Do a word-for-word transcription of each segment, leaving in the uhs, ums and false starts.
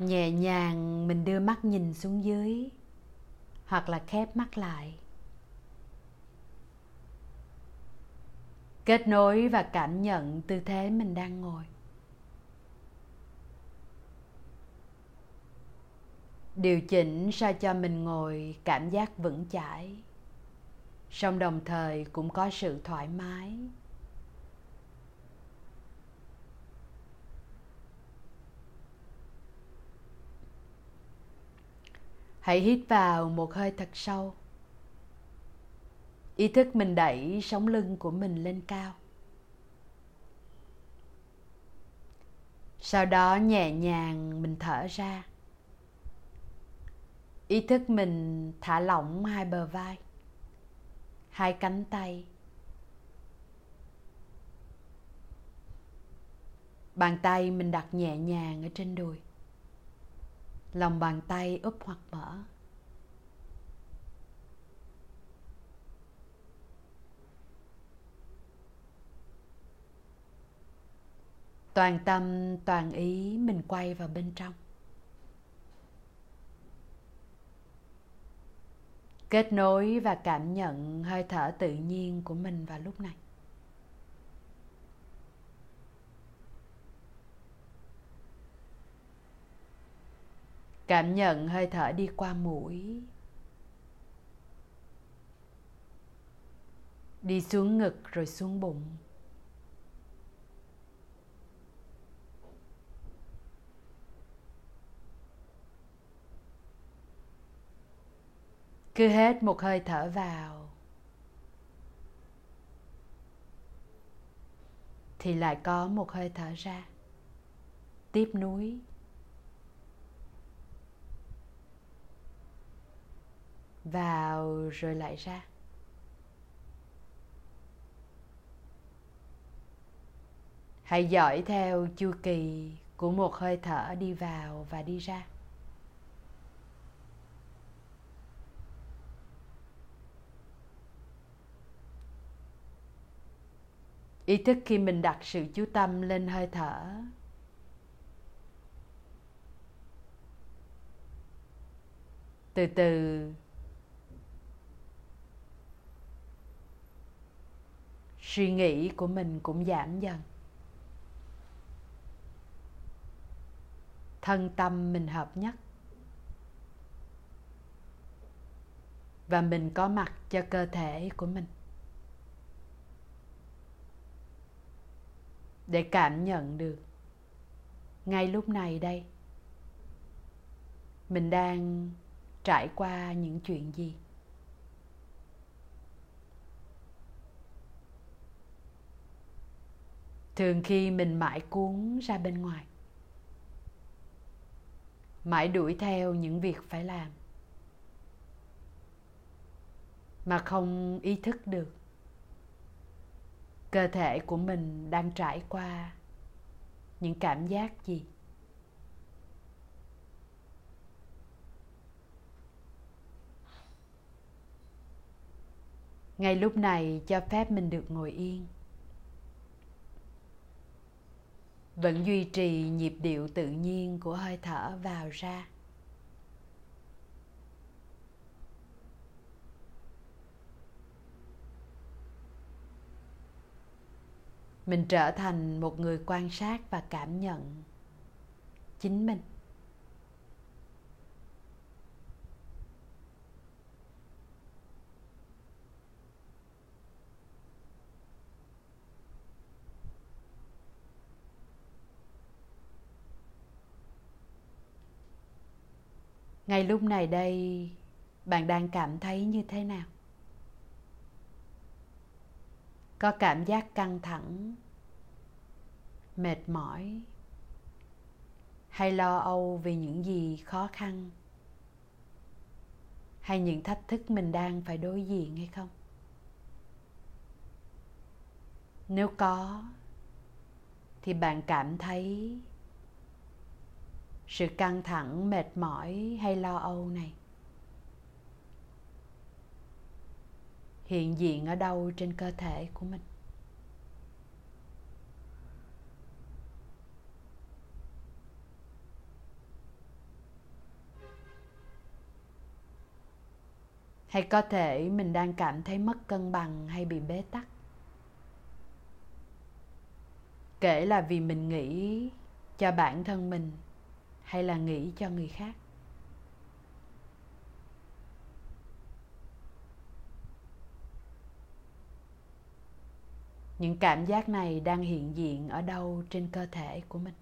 Nhẹ nhàng mình đưa mắt nhìn xuống dưới hoặc là khép mắt lại. Kết nối và cảm nhận tư thế mình đang ngồi. Điều chỉnh sao cho mình ngồi cảm giác vững chãi, song đồng thời cũng có sự thoải mái. Hãy hít vào một hơi thật sâu. Ý thức mình đẩy sống lưng của mình lên cao. Sau đó nhẹ nhàng mình thở ra. Ý thức mình thả lỏng hai bờ vai, hai cánh tay. Bàn tay mình đặt nhẹ nhàng ở trên đùi. Lòng bàn tay úp hoặc mở. Toàn tâm, toàn ý mình quay vào bên trong. Kết nối và cảm nhận hơi thở tự nhiên của mình vào lúc này. Cảm nhận hơi thở đi qua mũi, đi xuống ngực rồi xuống bụng. Cứ hết một hơi thở vào thì lại có một hơi thở ra, tiếp nối. Vào rồi lại ra. Hãy dõi theo chu kỳ của một hơi thở đi vào và đi ra. Ý thức khi mình đặt sự chú tâm lên hơi thở. Từ từ suy nghĩ của mình cũng giảm dần. Thân tâm mình hợp nhất. Và mình có mặt cho cơ thể của mình. Để cảm nhận được ngay lúc này đây mình đang trải qua những chuyện gì. Thường khi mình mãi cuốn ra bên ngoài, mãi đuổi theo những việc phải làm, mà không ý thức được cơ thể của mình đang trải qua những cảm giác gì. Ngay lúc này cho phép mình được ngồi yên, vẫn duy trì nhịp điệu tự nhiên của hơi thở vào ra. Mình trở thành một người quan sát và cảm nhận chính mình. Ngay lúc này đây, bạn đang cảm thấy như thế nào? Có cảm giác căng thẳng, mệt mỏi hay lo âu vì những gì khó khăn hay những thách thức mình đang phải đối diện hay không? Nếu có thì bạn cảm thấy sự căng thẳng, mệt mỏi hay lo âu này hiện diện ở đâu trên cơ thể của mình? Hay có thể mình đang cảm thấy mất cân bằng hay bị bế tắc. Kể là vì mình nghĩ cho bản thân mình hay là nghĩ cho người khác. Những cảm giác này đang hiện diện ở đâu trên cơ thể của mình?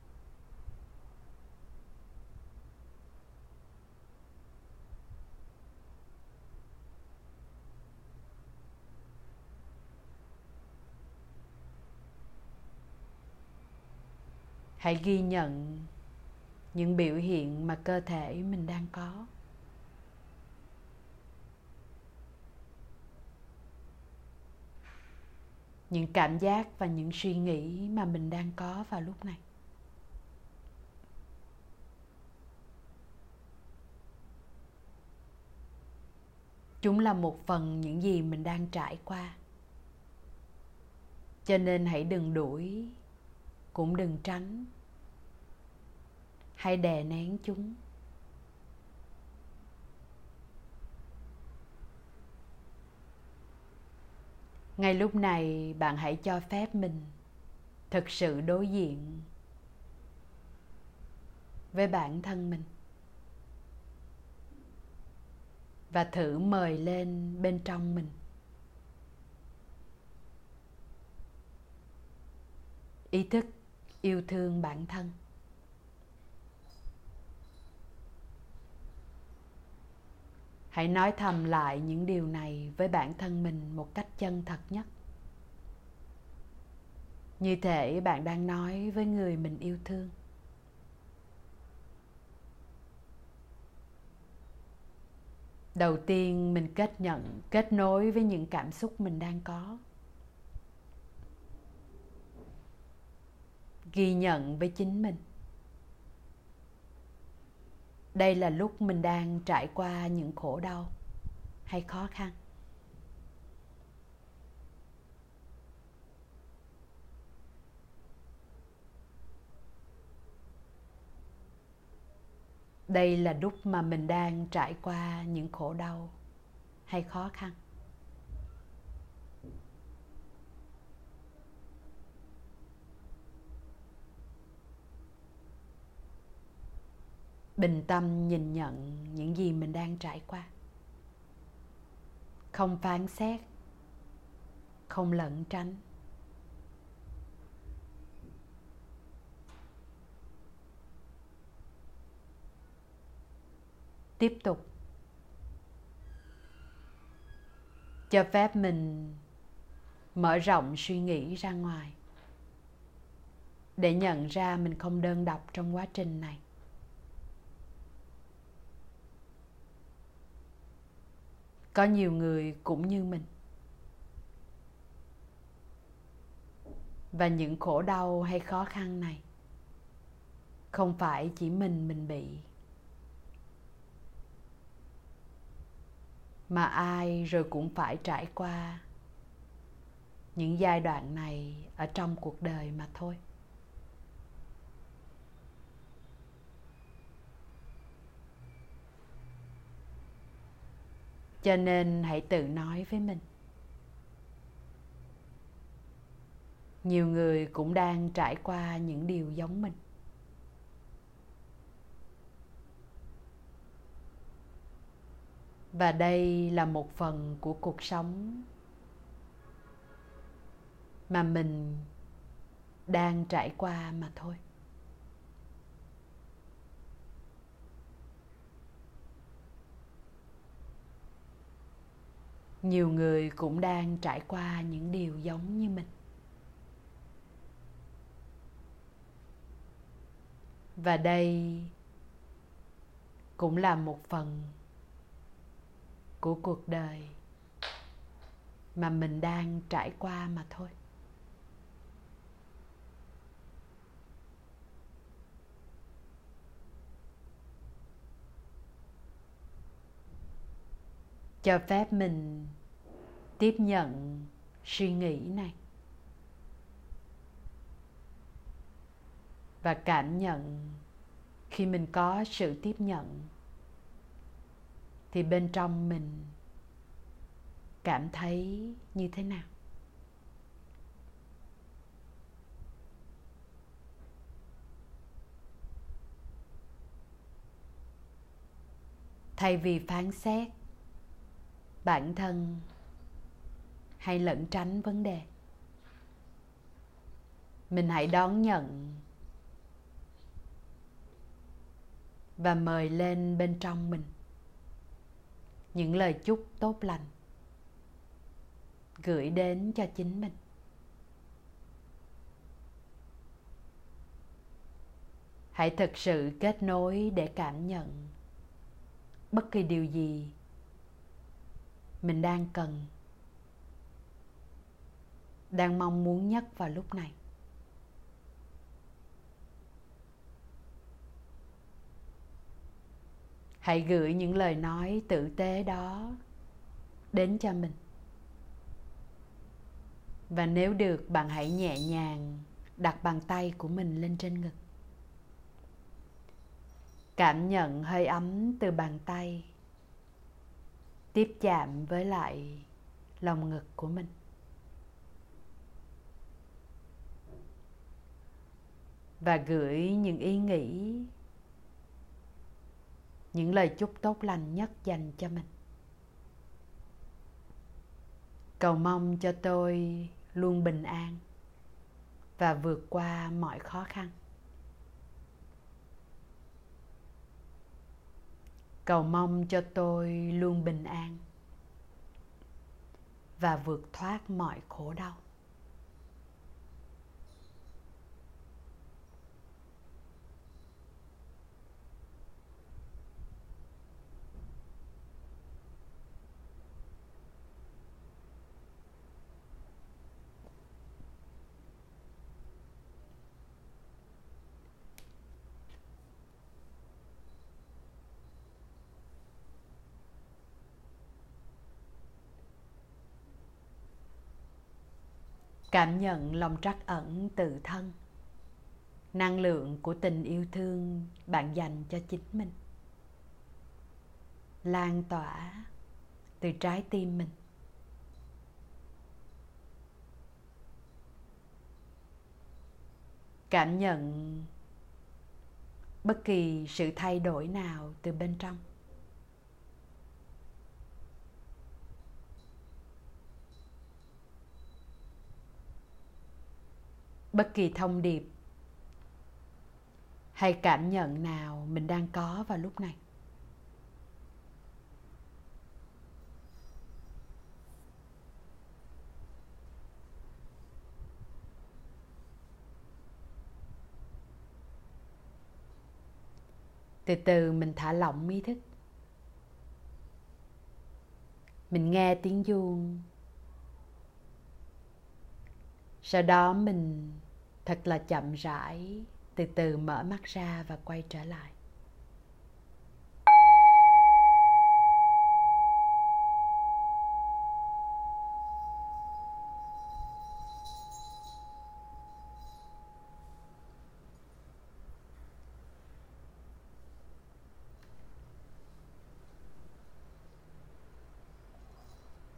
Hãy ghi nhận những biểu hiện mà cơ thể mình đang có. Những cảm giác và những suy nghĩ mà mình đang có vào lúc này. Chúng là một phần những gì mình đang trải qua. Cho nên hãy đừng đuổi, cũng đừng tránh. Hãy đè nén chúng. Ngay lúc này, bạn hãy cho phép mình thực sự đối diện với bản thân mình. Và thử mời lên bên trong mình ý thức yêu thương bản thân. Hãy nói thầm lại những điều này với bản thân mình một cách chân thật nhất. Như thể bạn đang nói với người mình yêu thương. Đầu tiên mình kết nhận, kết nối với những cảm xúc mình đang có. Ghi nhận với chính mình. Đây là lúc mình đang trải qua những khổ đau hay khó khăn. Đây là lúc mà mình đang trải qua những khổ đau hay khó khăn. Bình tâm nhìn nhận những gì mình đang trải qua. Không phán xét, không lẩn tránh. Tiếp tục cho phép mình mở rộng suy nghĩ ra ngoài để nhận ra mình không đơn độc trong quá trình này. Có nhiều người cũng như mình. Và những khổ đau hay khó khăn này không phải chỉ mình mình bị, mà ai rồi cũng phải trải qua những giai đoạn này ở trong cuộc đời mà thôi. Cho nên hãy tự nói với mình. Nhiều người cũng đang trải qua những điều giống mình. Và đây là một phần của cuộc sống mà mình đang trải qua mà thôi. Nhiều người cũng đang trải qua những điều giống như mình. Và đây cũng là một phần của cuộc đời mà mình đang trải qua mà thôi. Cho phép mình tiếp nhận suy nghĩ này và cảm nhận khi mình có sự tiếp nhận thì bên trong mình cảm thấy như thế nào? Thay vì phán xét bản thân hay lẩn tránh vấn đề, mình hãy đón nhận và mời lên bên trong mình những lời chúc tốt lành gửi đến cho chính mình. Hãy thực sự kết nối để cảm nhận bất kỳ điều gì mình đang cần, đang mong muốn nhất vào lúc này. Hãy gửi những lời nói tử tế đó đến cho mình. Và nếu được, bạn hãy nhẹ nhàng đặt bàn tay của mình lên trên ngực. Cảm nhận hơi ấm từ bàn tay tiếp chạm với lại lồng ngực của mình. Và gửi những ý nghĩ, những lời chúc tốt lành nhất dành cho mình. Cầu mong cho tôi luôn bình an và vượt qua mọi khó khăn. Cầu mong cho tôi luôn bình an và vượt thoát mọi khổ đau. Cảm nhận lòng trắc ẩn tự thân, năng lượng của tình yêu thương bạn dành cho chính mình, lan tỏa từ trái tim mình. Cảm nhận bất kỳ sự thay đổi nào từ bên trong. Bất kỳ thông điệp hay cảm nhận nào mình đang có vào lúc này. Từ từ mình thả lỏng ý thức. Mình nghe tiếng chuông. Sau đó mình thật là chậm rãi, từ từ mở mắt ra và quay trở lại.